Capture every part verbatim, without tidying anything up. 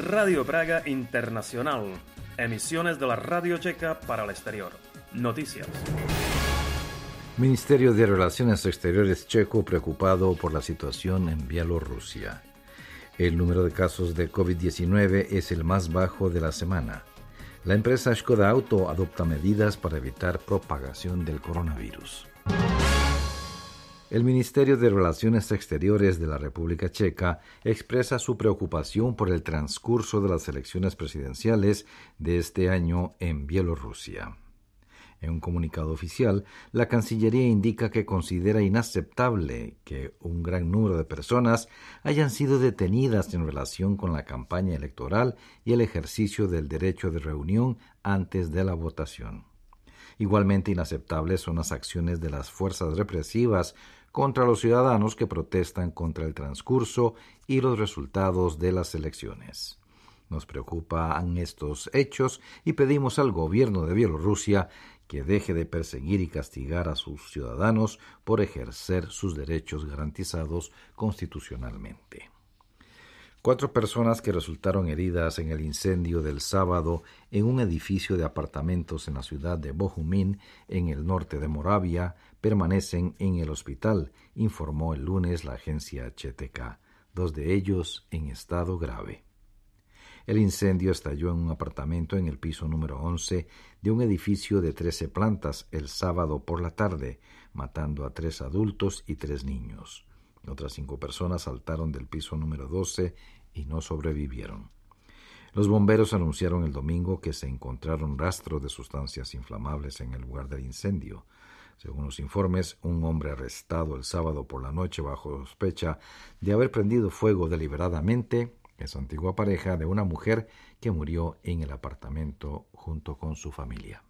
Radio Praga Internacional. Emisiones de la Radio Checa para el exterior. Noticias. Ministerio de Relaciones Exteriores checo preocupado por la situación en Bielorrusia. El número de casos de COVID diecinueve es el más bajo de la semana. La empresa Škoda Auto adopta medidas para evitar propagación del coronavirus. El Ministerio de Relaciones Exteriores de la República Checa expresa su preocupación por el transcurso de las elecciones presidenciales de este año en Bielorrusia. En un comunicado oficial, la Cancillería indica que considera inaceptable que un gran número de personas hayan sido detenidas en relación con la campaña electoral y el ejercicio del derecho de reunión antes de la votación. Igualmente inaceptables son las acciones de las fuerzas represivas contra los ciudadanos que protestan contra el transcurso y los resultados de las elecciones. Nos preocupan estos hechos y pedimos al gobierno de Bielorrusia que deje de perseguir y castigar a sus ciudadanos por ejercer sus derechos garantizados constitucionalmente. Cuatro personas que resultaron heridas en el incendio del sábado en un edificio de apartamentos en la ciudad de Bohumín, en el norte de Moravia, permanecen en el hospital, informó el lunes la agencia H T K, dos de ellos en estado grave. El incendio estalló en un apartamento en el piso número once de un edificio de trece plantas el sábado por la tarde, matando a tres adultos y tres niños. Otras cinco personas saltaron del piso número doce y no sobrevivieron. Los bomberos anunciaron el domingo que se encontraron rastros de sustancias inflamables en el lugar del incendio. Según los informes, un hombre arrestado el sábado por la noche bajo sospecha de haber prendido fuego deliberadamente es antigua pareja de una mujer que murió en el apartamento junto con su familia.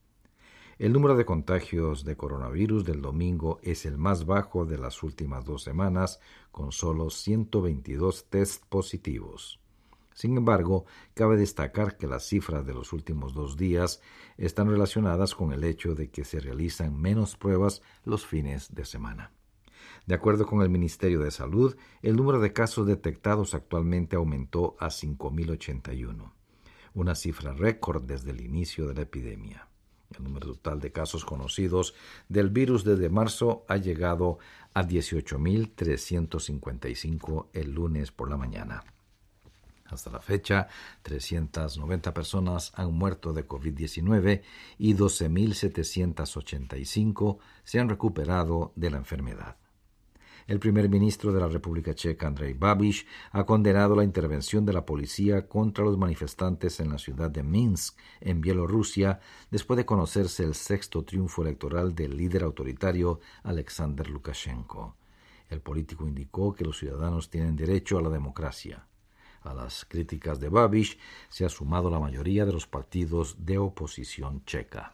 El número de contagios de coronavirus del domingo es el más bajo de las últimas dos semanas, con solo ciento veintidós test positivos. Sin embargo, cabe destacar que las cifras de los últimos dos días están relacionadas con el hecho de que se realizan menos pruebas los fines de semana. De acuerdo con el Ministerio de Salud, el número de casos detectados actualmente aumentó a cinco mil ochenta y uno, una cifra récord desde el inicio de la epidemia. El número total de casos conocidos del virus desde marzo ha llegado a dieciocho mil trescientos cincuenta y cinco el lunes por la mañana. Hasta la fecha, trescientas noventa personas han muerto de COVID diecinueve y doce mil setecientos ochenta y cinco se han recuperado de la enfermedad. El primer ministro de la República Checa, Andrej Babiš, ha condenado la intervención de la policía contra los manifestantes en la ciudad de Minsk, en Bielorrusia, después de conocerse el sexto triunfo electoral del líder autoritario Alexander Lukashenko. El político indicó que los ciudadanos tienen derecho a la democracia. A las críticas de Babiš se ha sumado la mayoría de los partidos de oposición checa.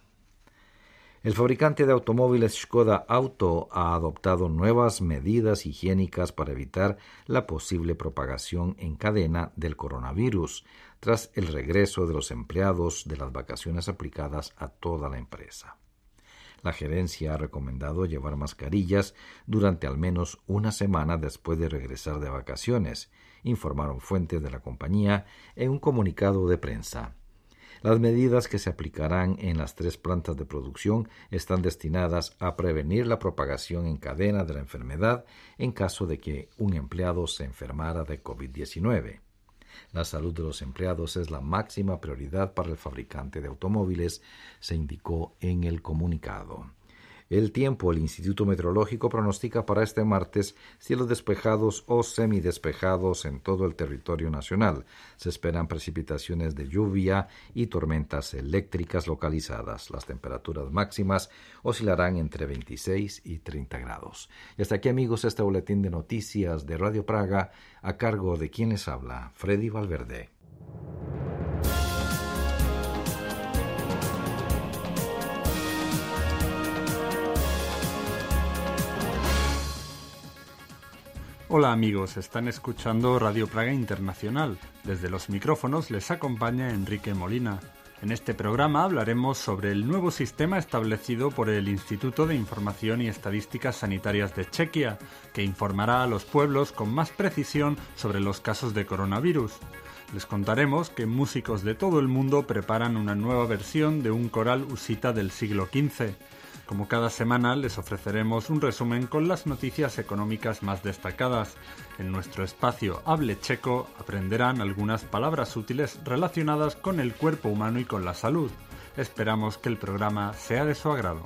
El fabricante de automóviles Škoda Auto ha adoptado nuevas medidas higiénicas para evitar la posible propagación en cadena del coronavirus, tras el regreso de los empleados de las vacaciones aplicadas a toda la empresa. La gerencia ha recomendado llevar mascarillas durante al menos una semana después de regresar de vacaciones, informaron fuentes de la compañía en un comunicado de prensa. Las medidas que se aplicarán en las tres plantas de producción están destinadas a prevenir la propagación en cadena de la enfermedad en caso de que un empleado se enfermara de COVID diecinueve. La salud de los empleados es la máxima prioridad para el fabricante de automóviles, se indicó en el comunicado. El tiempo, el Instituto Meteorológico pronostica para este martes cielos despejados o semidespejados en todo el territorio nacional. Se esperan precipitaciones de lluvia y tormentas eléctricas localizadas. Las temperaturas máximas oscilarán entre veintiséis y treinta grados. Y hasta aquí, amigos, este boletín de noticias de Radio Praga, a cargo de quien les habla, Freddy Valverde. Hola amigos, están escuchando Radio Praga Internacional. Desde los micrófonos les acompaña Enrique Molina. En este programa hablaremos sobre el nuevo sistema establecido por el Instituto de Información y Estadísticas Sanitarias de Chequia, que informará a los pueblos con más precisión sobre los casos de coronavirus. Les contaremos que músicos de todo el mundo preparan una nueva versión de un coral husita del siglo quince. Como cada semana, les ofreceremos un resumen con las noticias económicas más destacadas. En nuestro espacio Hable Checo aprenderán algunas palabras útiles relacionadas con el cuerpo humano y con la salud. Esperamos que el programa sea de su agrado.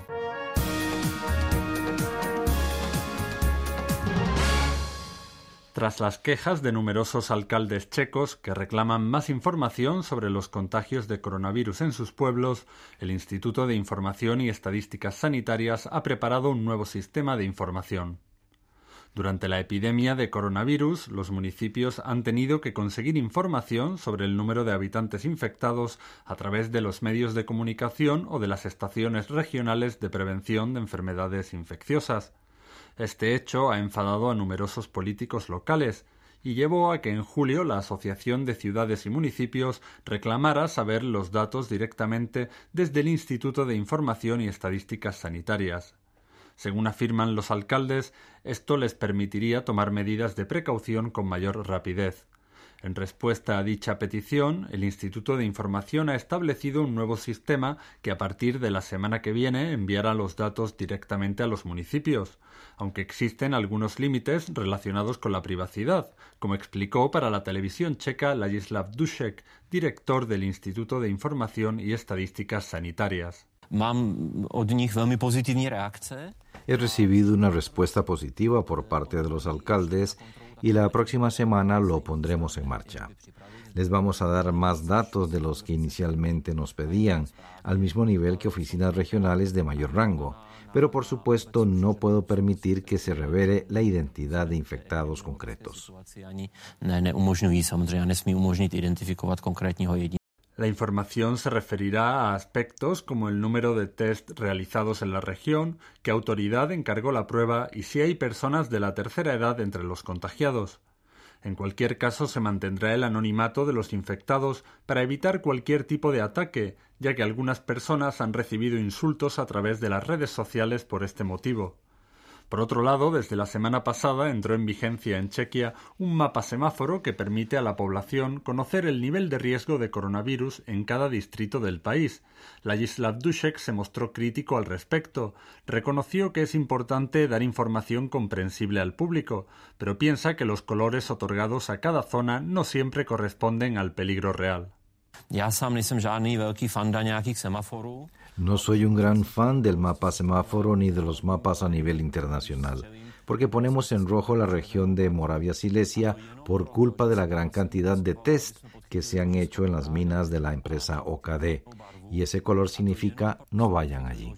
Tras las quejas de numerosos alcaldes checos que reclaman más información sobre los contagios de coronavirus en sus pueblos, el Instituto de Información y Estadísticas Sanitarias ha preparado un nuevo sistema de información. Durante la epidemia de coronavirus, los municipios han tenido que conseguir información sobre el número de habitantes infectados a través de los medios de comunicación o de las estaciones regionales de prevención de enfermedades infecciosas. Este hecho ha enfadado a numerosos políticos locales y llevó a que en julio la Asociación de Ciudades y Municipios reclamara saber los datos directamente desde el Instituto de Información y Estadísticas Sanitarias. Según afirman los alcaldes, esto les permitiría tomar medidas de precaución con mayor rapidez. En respuesta a dicha petición, el Instituto de Información ha establecido un nuevo sistema que a partir de la semana que viene enviará los datos directamente a los municipios, aunque existen algunos límites relacionados con la privacidad, como explicó para la televisión checa Ladislav Dušek, director del Instituto de Información y Estadísticas Sanitarias. He recibido una respuesta positiva por parte de los alcaldes y la próxima semana lo pondremos en marcha. Les vamos a dar más datos de los que inicialmente nos pedían, al mismo nivel que oficinas regionales de mayor rango, pero por supuesto no puedo permitir que se revele la identidad de infectados concretos. La información se referirá a aspectos como el número de test realizados en la región, qué autoridad encargó la prueba y si hay personas de la tercera edad entre los contagiados. En cualquier caso, se mantendrá el anonimato de los infectados para evitar cualquier tipo de ataque, ya que algunas personas han recibido insultos a través de las redes sociales por este motivo. Por otro lado, desde la semana pasada entró en vigencia en Chequia un mapa semáforo que permite a la población conocer el nivel de riesgo de coronavirus en cada distrito del país. Ladislav Dušek se mostró crítico al respecto. Reconoció que es importante dar información comprensible al público, pero piensa que los colores otorgados a cada zona no siempre corresponden al peligro real. No soy un gran fan del mapa semáforo ni de los mapas a nivel internacional, porque ponemos en rojo la región de Moravia-Silesia por culpa de la gran cantidad de test que se han hecho en las minas de la empresa O K D, y ese color significa no vayan allí.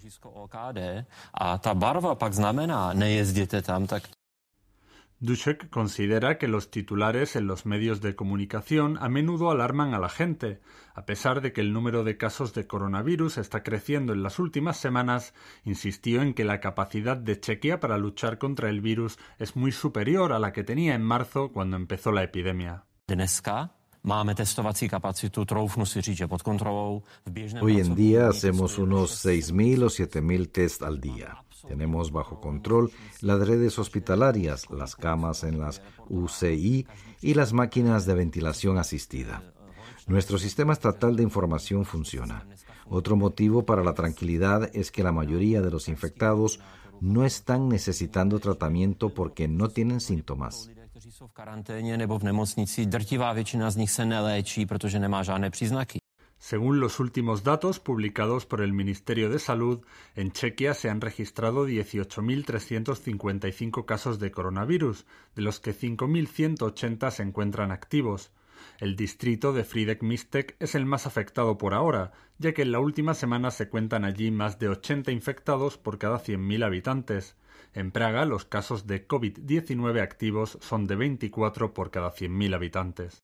Dušek considera que los titulares en los medios de comunicación a menudo alarman a la gente. A pesar de que el número de casos de coronavirus está creciendo en las últimas semanas, insistió en que la capacidad de Chequia para luchar contra el virus es muy superior a la que tenía en marzo cuando empezó la epidemia. Hoy en día hacemos unos seis mil o siete mil test al día. Tenemos bajo control las redes hospitalarias, las camas en las U C I y las máquinas de ventilación asistida. Nuestro sistema estatal de información funciona. Otro motivo para la tranquilidad es que la mayoría de los infectados no están necesitando tratamiento porque no tienen síntomas. Según los últimos datos publicados por el Ministerio de Salud, en Chequia se han registrado dieciocho mil trescientos cincuenta y cinco casos de coronavirus, de los que cinco mil ciento ochenta se encuentran activos. El distrito de Fridek-Mistek es el más afectado por ahora, ya que en la última semana se cuentan allí más de ochenta infectados por cada cien mil habitantes. En Praga, los casos de COVID diecinueve activos son de veinticuatro por cada cien mil habitantes.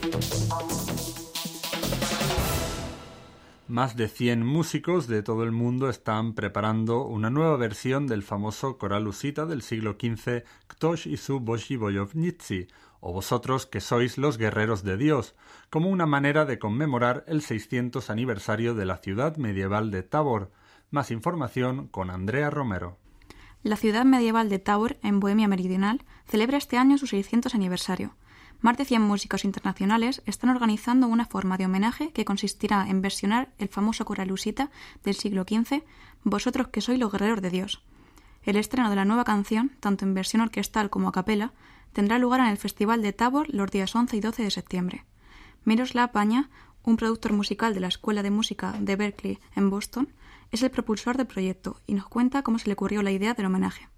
Más de cien músicos de todo el mundo están preparando una nueva versión del famoso coral husita del siglo quince Ktoś Isu Boží bojovníci, o vosotros que sois los guerreros de Dios, como una manera de conmemorar el seiscientos aniversario de la ciudad medieval de Tábor. Más información con Andrea Romero. La ciudad medieval de Tábor, en Bohemia Meridional, celebra este año su seiscientos aniversario. más de cien músicos internacionales están organizando una forma de homenaje que consistirá en versionar el famoso Corallusita del siglo quince, Vosotros que sois los guerreros de Dios. El estreno de la nueva canción, tanto en versión orquestal como a capela, tendrá lugar en el Festival de Tabor los días once y doce de septiembre. Miroslav Banja, un productor musical de la Escuela de Música de Berklee en Boston, es el propulsor del proyecto y nos cuenta cómo se le ocurrió la idea del homenaje.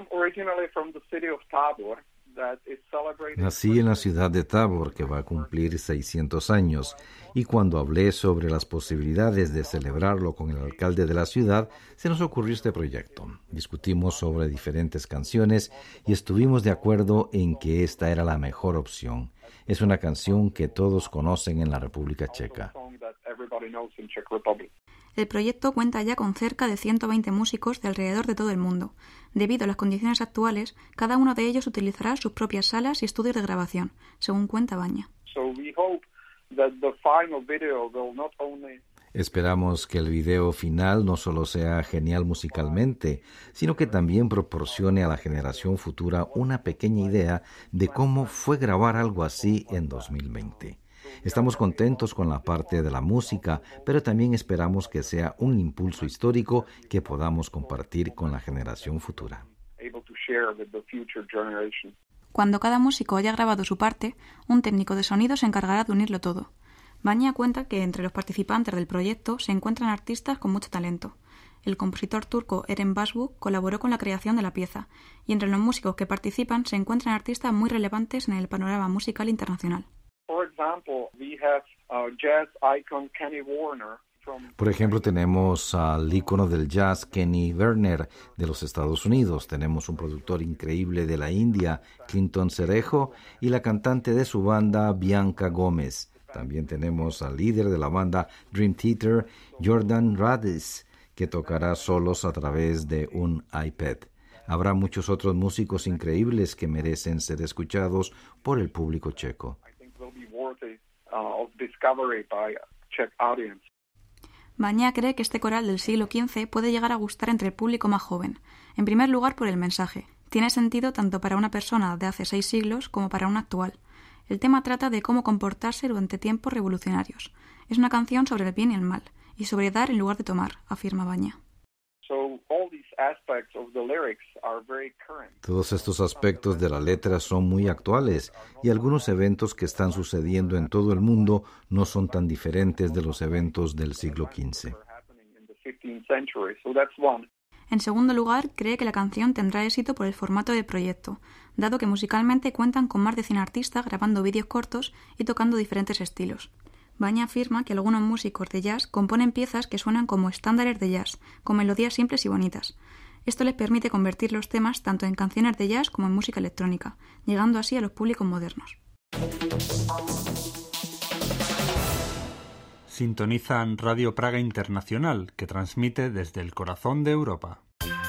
Nací en la ciudad de Tabor, que va a cumplir seiscientos años, y cuando hablé sobre las posibilidades de celebrarlo con el alcalde de la ciudad, se nos ocurrió este proyecto. Discutimos sobre diferentes canciones y estuvimos de acuerdo en que esta era la mejor opción. Es una canción que todos conocen en la República Checa. El proyecto cuenta ya con cerca de ciento veinte músicos de alrededor de todo el mundo. Debido a las condiciones actuales, cada uno de ellos utilizará sus propias salas y estudios de grabación, según cuenta Banja. Esperamos que el video final no solo sea genial musicalmente, sino que también proporcione a la generación futura una pequeña idea de cómo fue grabar algo así en dos mil veinte. Estamos contentos con la parte de la música, pero también esperamos que sea un impulso histórico que podamos compartir con la generación futura. Cuando cada músico haya grabado su parte, un técnico de sonido se encargará de unirlo todo. Banja cuenta que entre los participantes del proyecto se encuentran artistas con mucho talento. El compositor turco Eren Basbu colaboró con la creación de la pieza, y entre los músicos que participan se encuentran artistas muy relevantes en el panorama musical internacional. Por ejemplo, tenemos al ícono del jazz Kenny Werner de los Estados Unidos, tenemos un productor increíble de la India, Clinton Cerejo, y la cantante de su banda, Bianca Gómez. También tenemos al líder de la banda Dream Theater, Jordan Rades, que tocará solos a través de un iPad. Habrá muchos otros músicos increíbles que merecen ser escuchados por el público checo. Banja cree que este coral del siglo quince puede llegar a gustar entre el público más joven. En primer lugar, por el mensaje. Tiene sentido tanto para una persona de hace seis siglos como para una actual. El tema trata de cómo comportarse durante tiempos revolucionarios. Es una canción sobre el bien y el mal, y sobre dar en lugar de tomar, afirma Banja. Todos estos aspectos de la letra son muy actuales y algunos eventos que están sucediendo en todo el mundo no son tan diferentes de los eventos del siglo quince. En segundo lugar, cree que la canción tendrá éxito por el formato del proyecto, dado que musicalmente cuentan con más de cien artistas grabando vídeos cortos y tocando diferentes estilos. Banja afirma que algunos músicos de jazz componen piezas que suenan como estándares de jazz, con melodías simples y bonitas. Esto les permite convertir los temas tanto en canciones de jazz como en música electrónica, llegando así a los públicos modernos. Sintonizan Radio Praga Internacional, que transmite desde el corazón de Europa.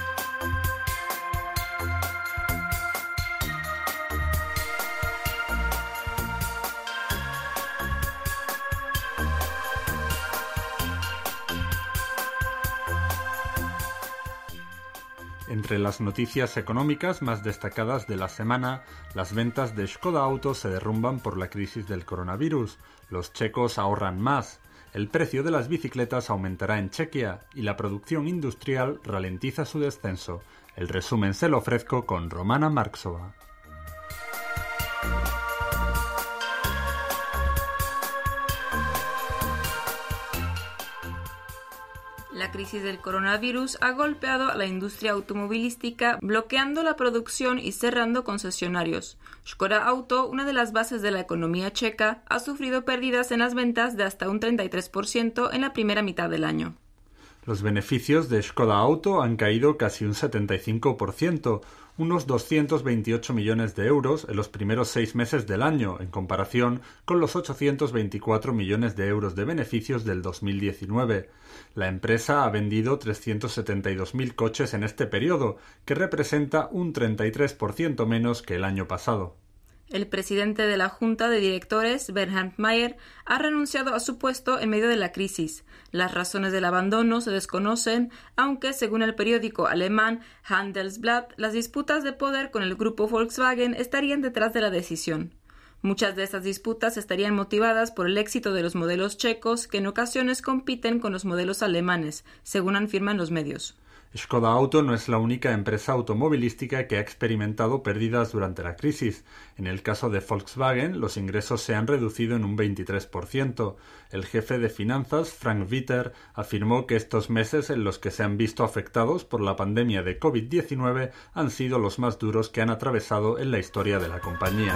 Entre las noticias económicas más destacadas de la semana, las ventas de Škoda Auto se derrumban por la crisis del coronavirus, los checos ahorran más, el precio de las bicicletas aumentará en Chequia y la producción industrial ralentiza su descenso. El resumen se lo ofrezco con Romana Marksova. La crisis del coronavirus ha golpeado a la industria automovilística, bloqueando la producción y cerrando concesionarios. Škoda Auto, una de las bases de la economía checa, ha sufrido pérdidas en las ventas de hasta un treinta y tres por ciento en la primera mitad del año. Los beneficios de Škoda Auto han caído casi un setenta y cinco por ciento, unos doscientos veintiocho millones de euros en los primeros seis meses del año, en comparación con los ochocientos veinticuatro millones de euros de beneficios del dos mil diecinueve. La empresa ha vendido trescientos setenta y dos mil coches en este periodo, que representa un treinta y tres por ciento menos que el año pasado. El presidente de la Junta de Directores, Bernhard Mayer, ha renunciado a su puesto en medio de la crisis. Las razones del abandono se desconocen, aunque, según el periódico alemán Handelsblatt, las disputas de poder con el grupo Volkswagen estarían detrás de la decisión. Muchas de estas disputas estarían motivadas por el éxito de los modelos checos, que en ocasiones compiten con los modelos alemanes, según afirman los medios. Škoda Auto no es la única empresa automovilística que ha experimentado pérdidas durante la crisis. En el caso de Volkswagen, los ingresos se han reducido en un veintitrés por ciento. El jefe de finanzas, Frank Witter, afirmó que estos meses en los que se han visto afectados por la pandemia de covid diecinueve han sido los más duros que han atravesado en la historia de la compañía.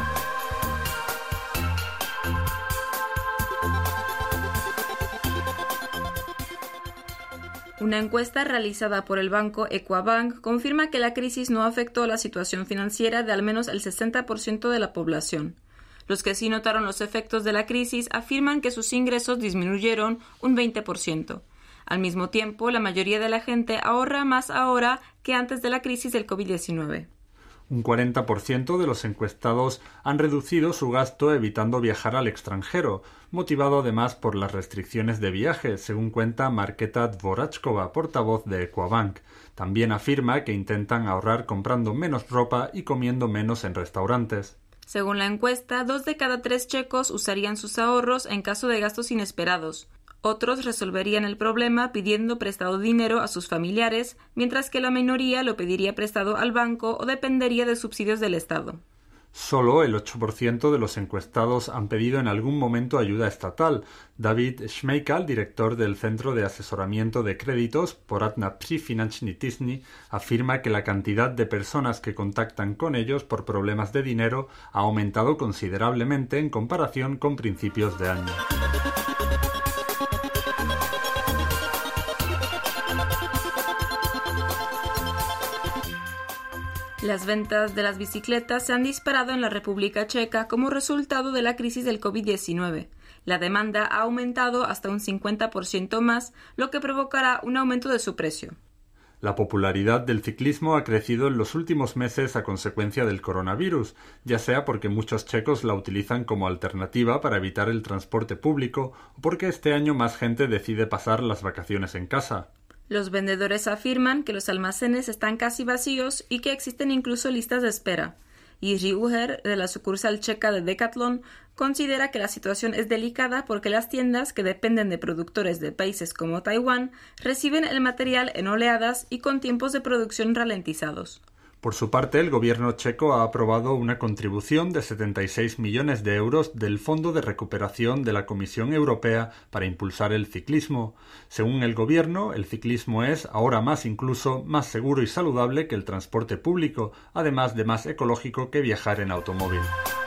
Una encuesta realizada por el banco Equabank confirma que la crisis no afectó la situación financiera de al menos el sesenta por ciento de la población. Los que sí notaron los efectos de la crisis afirman que sus ingresos disminuyeron un veinte por ciento. Al mismo tiempo, la mayoría de la gente ahorra más ahora que antes de la crisis del covid diecinueve. Un cuarenta por ciento de los encuestados han reducido su gasto evitando viajar al extranjero, motivado además por las restricciones de viaje, según cuenta Marketa Dvorachkova, portavoz de Equabank. También afirma que intentan ahorrar comprando menos ropa y comiendo menos en restaurantes. Según la encuesta, dos de cada tres checos usarían sus ahorros en caso de gastos inesperados. Otros resolverían el problema pidiendo prestado dinero a sus familiares, mientras que la minoría lo pediría prestado al banco o dependería de subsidios del Estado. Solo el ocho por ciento de los encuestados han pedido en algún momento ayuda estatal. David Schmeikal, director del Centro de Asesoramiento de Créditos Poradna Pri Finanční Tisny, afirma que la cantidad de personas que contactan con ellos por problemas de dinero ha aumentado considerablemente en comparación con principios de año. Las ventas de las bicicletas se han disparado en la República Checa como resultado de la crisis del covid diecinueve. La demanda ha aumentado hasta un cincuenta por ciento más, lo que provocará un aumento de su precio. La popularidad del ciclismo ha crecido en los últimos meses a consecuencia del coronavirus, ya sea porque muchos checos la utilizan como alternativa para evitar el transporte público o porque este año más gente decide pasar las vacaciones en casa. Los vendedores afirman que los almacenes están casi vacíos y que existen incluso listas de espera. Jiří Uher, de la sucursal checa de Decathlon, considera que la situación es delicada porque las tiendas, que dependen de productores de países como Taiwán, reciben el material en oleadas y con tiempos de producción ralentizados. Por su parte, el gobierno checo ha aprobado una contribución de setenta y seis millones de euros del Fondo de Recuperación de la Comisión Europea para impulsar el ciclismo. Según el gobierno, el ciclismo es, ahora más incluso, más seguro y saludable que el transporte público, además de más ecológico que viajar en automóvil.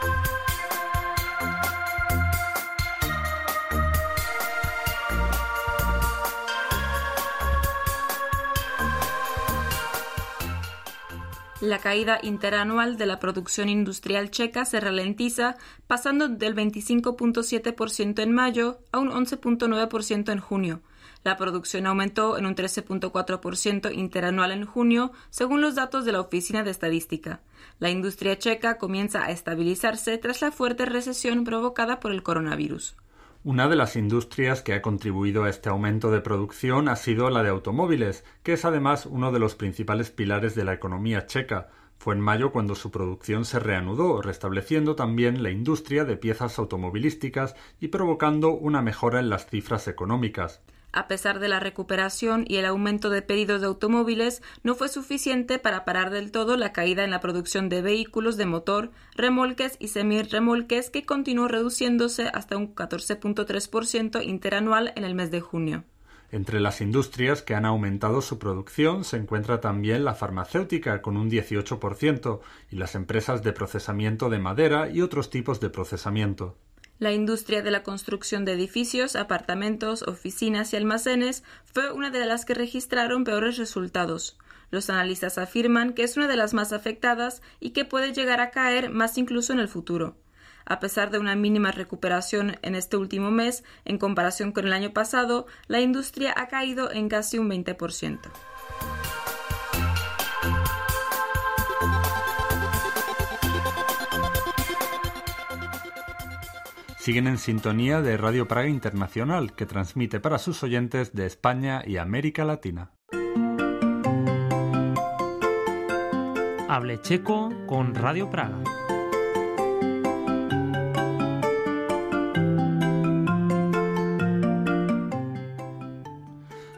La caída interanual de la producción industrial checa se ralentiza, pasando del veinticinco punto siete por ciento en mayo a un once punto nueve por ciento en junio. La producción aumentó en un trece punto cuatro por ciento interanual en junio, según los datos de la Oficina de Estadística. La industria checa comienza a estabilizarse tras la fuerte recesión provocada por el coronavirus. Una de las industrias que ha contribuido a este aumento de producción ha sido la de automóviles, que es además uno de los principales pilares de la economía checa. Fue en mayo cuando su producción se reanudó, restableciendo también la industria de piezas automovilísticas y provocando una mejora en las cifras económicas. A pesar de la recuperación y el aumento de pedidos de automóviles, no fue suficiente para parar del todo la caída en la producción de vehículos de motor, remolques y semirremolques, que continuó reduciéndose hasta un catorce punto tres por ciento interanual en el mes de junio. Entre las industrias que han aumentado su producción se encuentra también la farmacéutica, con un dieciocho por ciento, y las empresas de procesamiento de madera y otros tipos de procesamiento. La industria de la construcción de edificios, apartamentos, oficinas y almacenes fue una de las que registraron peores resultados. Los analistas afirman que es una de las más afectadas y que puede llegar a caer más incluso en el futuro. A pesar de una mínima recuperación en este último mes, en comparación con el año pasado, la industria ha caído en casi un veinte por ciento. Siguen en sintonía de Radio Praga Internacional, que transmite para sus oyentes de España y América Latina. Hable checo con Radio Praga.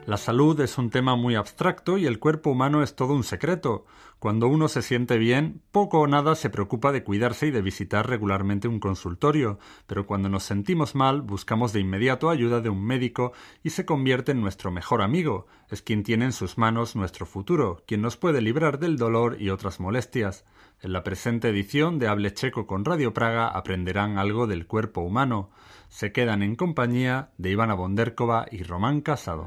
La salud es un tema muy abstracto y el cuerpo humano es todo un secreto. Cuando uno se siente bien, poco o nada se preocupa de cuidarse y de visitar regularmente un consultorio, pero cuando nos sentimos mal, buscamos de inmediato ayuda de un médico y se convierte en nuestro mejor amigo. Es quien tiene en sus manos nuestro futuro, quien nos puede librar del dolor y otras molestias. En la presente edición de Hable Checo con Radio Praga aprenderán algo del cuerpo humano. Se quedan en compañía de Ivana Bonderkova y Román Casado.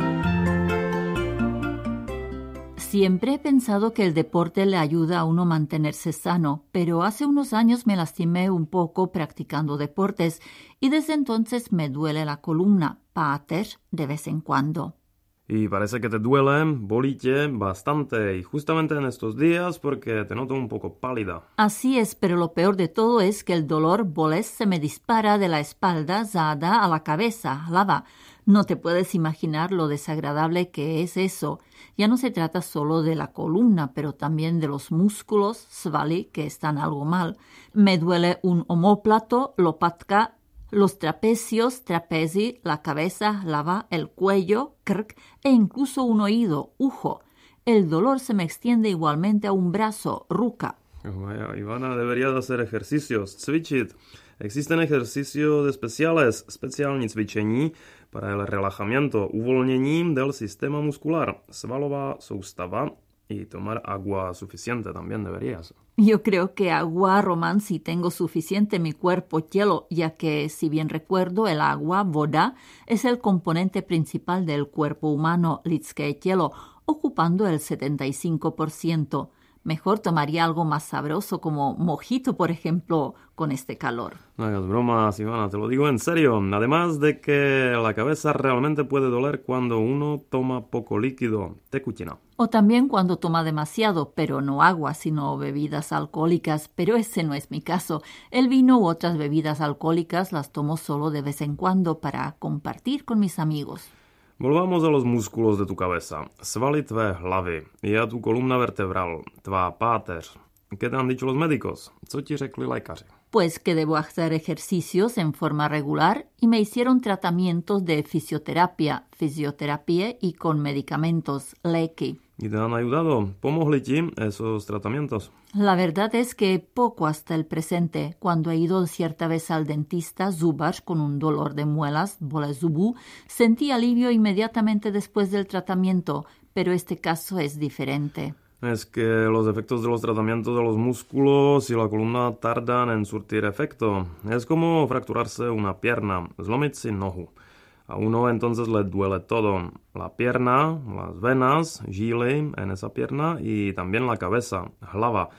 Siempre he pensado que el deporte le ayuda a uno a mantenerse sano, pero hace unos años me lastimé un poco practicando deportes y desde entonces me duele la columna, páter, de vez en cuando. Y parece que te duele, bolite, bastante, y justamente en estos días porque te noto un poco pálida. Así es, pero lo peor de todo es que el dolor bolest se me dispara de la espalda zada a la cabeza, lava. No te puedes imaginar lo desagradable que es eso. Ya no se trata solo de la columna, pero también de los músculos, svali, que están algo mal. Me duele un omóplato, lopatka, los trapecios, trapezi, la cabeza, lava, el cuello, krk, e incluso un oído, ujo. El dolor se me extiende igualmente a un brazo, ruka. Oh, vaya, Ivana, deberías hacer ejercicios, cvičit. Existen ejercicios especiales, speciální cvičení para el relajamiento, uvolnění del sistema muscular, svalová soustava y tomar agua suficiente también deberías. Yo creo que agua, Román, sí tengo suficiente en mi cuerpo, hielo, ya que, si bien recuerdo, el agua, voda, es el componente principal del cuerpo humano, lidské hielo, ocupando el setenta y cinco por ciento. Mejor tomaría algo más sabroso como mojito, por ejemplo, con este calor. No hagas bromas, Ivana, te lo digo en serio. Además de que la cabeza realmente puede doler cuando uno toma poco líquido, tekutina. O también cuando toma demasiado, pero no agua, sino bebidas alcohólicas. Pero ese no es mi caso. El vino u otras bebidas alcohólicas las tomo solo de vez en cuando para compartir con mis amigos. Volvamos a los músculos de tu cabeza, svaly tvé hlavy y a tu columna vertebral, tvá páteř. ¿Qué te han dicho los médicos? Co ti řekli lékaři? Pues que debo hacer ejercicios en forma regular y me hicieron tratamientos de fisioterapia, fisioterapia y con medicamentos, léky. ¿Y te han ayudado? ¿Pomohli ti esos tratamientos? La verdad es que poco hasta el presente. Cuando he ido cierta vez al dentista, zubař, con un dolor de muelas, bolest zubů, sentí alivio inmediatamente después del tratamiento, pero este caso es diferente. Es que los efectos de los tratamientos de los músculos y la columna tardan en surtir efecto. Es como fracturarse una pierna, zlomit si nohu. A uno entonces le duele todo, la pierna, las venas, žíly en esa pierna y también la cabeza, hlava,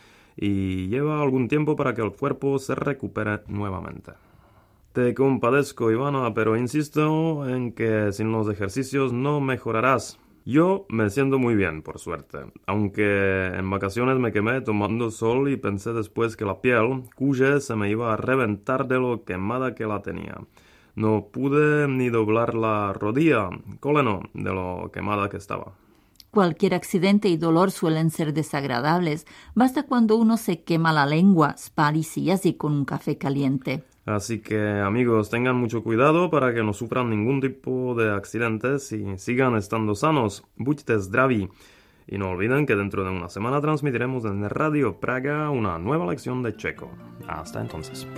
y lleva algún tiempo para que el cuerpo se recupere nuevamente. Te compadezco, Ivana, pero insisto en que sin los ejercicios no mejorarás. Yo me siento muy bien, por suerte, aunque en vacaciones me quemé tomando sol y pensé después que la piel, kůže, se me iba a reventar de lo quemada que la tenía. No pude ni doblar la rodilla, coleno, de lo quemada que estaba. Cualquier accidente y dolor suelen ser desagradables. Basta cuando uno se quema la lengua, spalicías y con un café caliente. Así que, amigos, tengan mucho cuidado para que no sufran ningún tipo de accidentes y sigan estando sanos. Buďte zdraví. Y no olviden que dentro de una semana transmitiremos en Radio Praga una nueva lección de checo. Hasta entonces.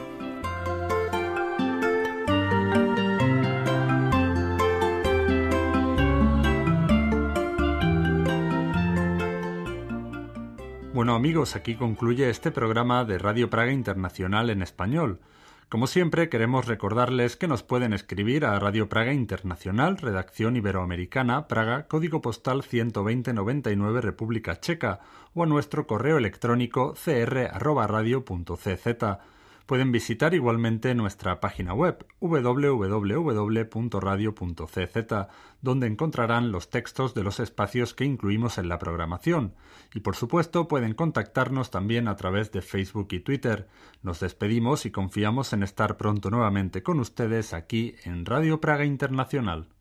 Bueno amigos, aquí concluye este programa de Radio Praga Internacional en español. Como siempre, queremos recordarles que nos pueden escribir a Radio Praga Internacional, Redacción Iberoamericana, Praga, Código Postal ciento veinte noventa y nueve, República Checa, o a nuestro correo electrónico c r arroba radio punto c z. Pueden visitar igualmente nuestra página web w w w punto radio punto c z, donde encontrarán los textos de los espacios que incluimos en la programación. Y por supuesto pueden contactarnos también a través de Facebook y Twitter. Nos despedimos y confiamos en estar pronto nuevamente con ustedes aquí en Radio Praga Internacional.